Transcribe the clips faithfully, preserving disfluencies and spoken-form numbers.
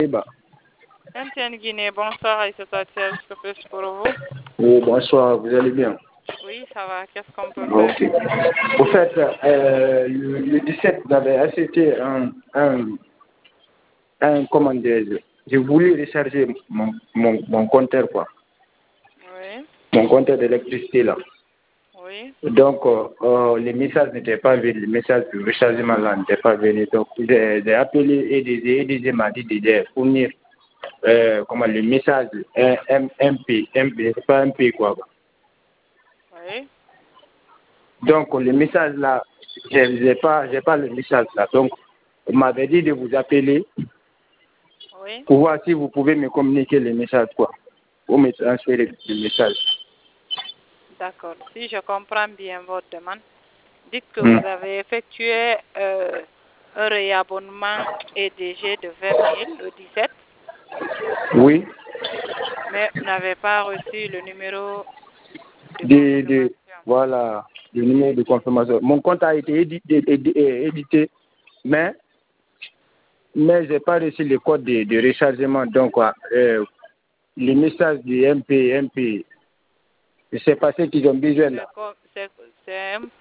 Bah. Antienne Guinée, bonsoir, et c'est service que plus pour vous. Oui, bonsoir, vous allez bien? Oui, ça va, qu'est-ce qu'on peut Ok. faire? Au fait, euh, le, le dix-sept, vous avez accepté un, un, un comment dire, j'ai voulu recharger mon, mon, mon compteur, quoi. Oui. Mon compteur d'électricité, là. Oui. Donc, euh, euh, les messages n'étaient pas venus, les messages de rechargement, là, n'étaient pas venus. Donc, j'ai j'ai appelé E D Z, E D Z m'a dit de fournir, euh, comment, le message M P, M P, c'est pas M P, quoi. Oui. Donc, le message là, je n'ai pas, j'ai pas le message là. Donc, on m'avait dit de vous appeler Oui. pour voir si vous pouvez me communiquer le message, quoi. Pour me transférer le message. D'accord. Si je comprends bien votre demande, dites que Hmm. vous avez effectué euh, un réabonnement E D G de vingt mille le dix-sept. Oui. Mais vous n'avez pas reçu le numéro de De, confirmation. de, voilà, le numéro de confirmation. Mon compte a été édité, édité, édité mais, mais je n'ai pas reçu le code de, de rechargement. Donc, euh, le message du M P, M P, je ne sais pas ce qu'ils ont besoin là. C'est un,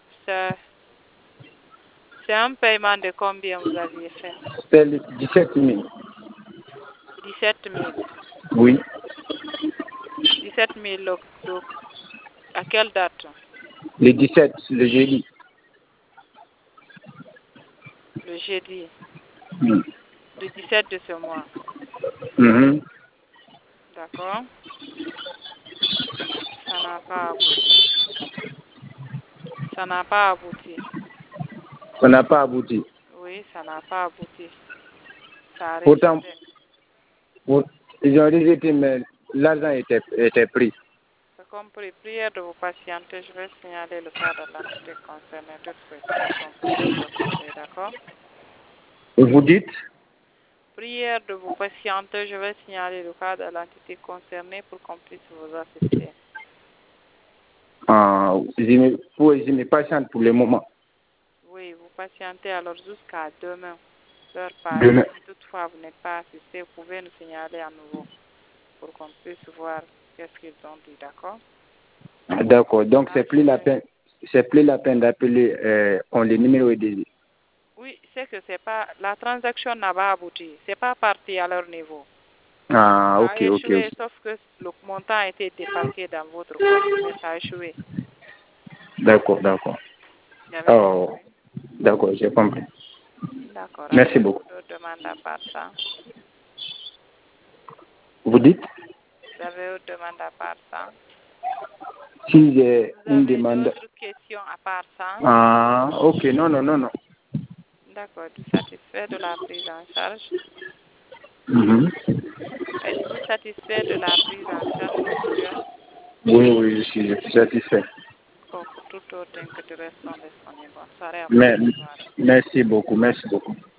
un paiement de combien vous aviez fait? C'est le dix-sept mille. dix-sept mille. Oui. dix-sept mille, donc, donc, à quelle date? Le dix-sept, le jeudi. Le jeudi. Mm. Le dix-sept de ce mois. Mm-hmm. D'accord. Ça n'a pas abouti. Ça n'a pas abouti. Ça n'a pas abouti. Oui, ça n'a pas abouti. Ça a Pourtant, rejeté. pour, ils ont rejeté, mais l'argent était, était pris. J'ai compris. Prière de vous patienter. Je vais signaler le cas de l'entité concernée tout de suite pour qu'on puisse procéder. D'accord? Vous dites? Prière de vous patienter. Je vais signaler le cas de l'entité concernée pour qu'on puisse vous assister. Ah, je me, pour, je me patiente pour le moment. Oui, vous patientez alors jusqu'à demain. L'heure passe. Demain. Si toutefois vous n'êtes pas assisté, vous pouvez nous signaler à nouveau pour qu'on puisse voir qu'est-ce qu'ils ont dit, d'accord? D'accord. Donc, Ah, c'est plus la peine, c'est plus la peine d'appeler euh, on le numéro de. Oui, c'est que c'est pas, la transaction n'a pas abouti. C'est pas parti à leur niveau. Ah, Ça a ok, ok, échoué, ok. sauf que le montant a été défalqué dans votre compte, mais ça a échoué. D'accord, d'accord. Vous avez Oh, compris? d'accord, j'ai compris. D'accord. Merci Avez-vous beaucoup. d'autres demandes à part ça? Vous dites? Vous avez autre demande à part ça? Si j'ai Vous une avez demande. d'autres questions à part ça? Ah, ok, non, non, non, non. D'accord. Êtes-vous satisfait de la prise en charge? Mhm. Êtes-vous satisfait de la prise en charge effectuée? Oui, oui, je suis, je suis satisfait. Bon, pour tout autre inquiétude, restons disponibles. Bonne soirée à vous. Mais, merci beaucoup, merci beaucoup.